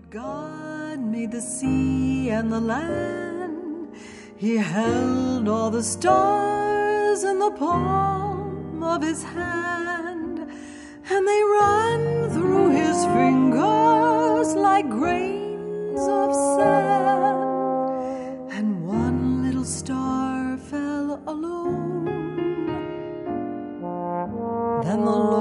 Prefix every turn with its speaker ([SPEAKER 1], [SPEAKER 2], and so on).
[SPEAKER 1] Lord God made the sea and the land. He held all the stars in the palm of his hand, and they run through his fingers like grains of sand. And one little star fell alone. Then the Lord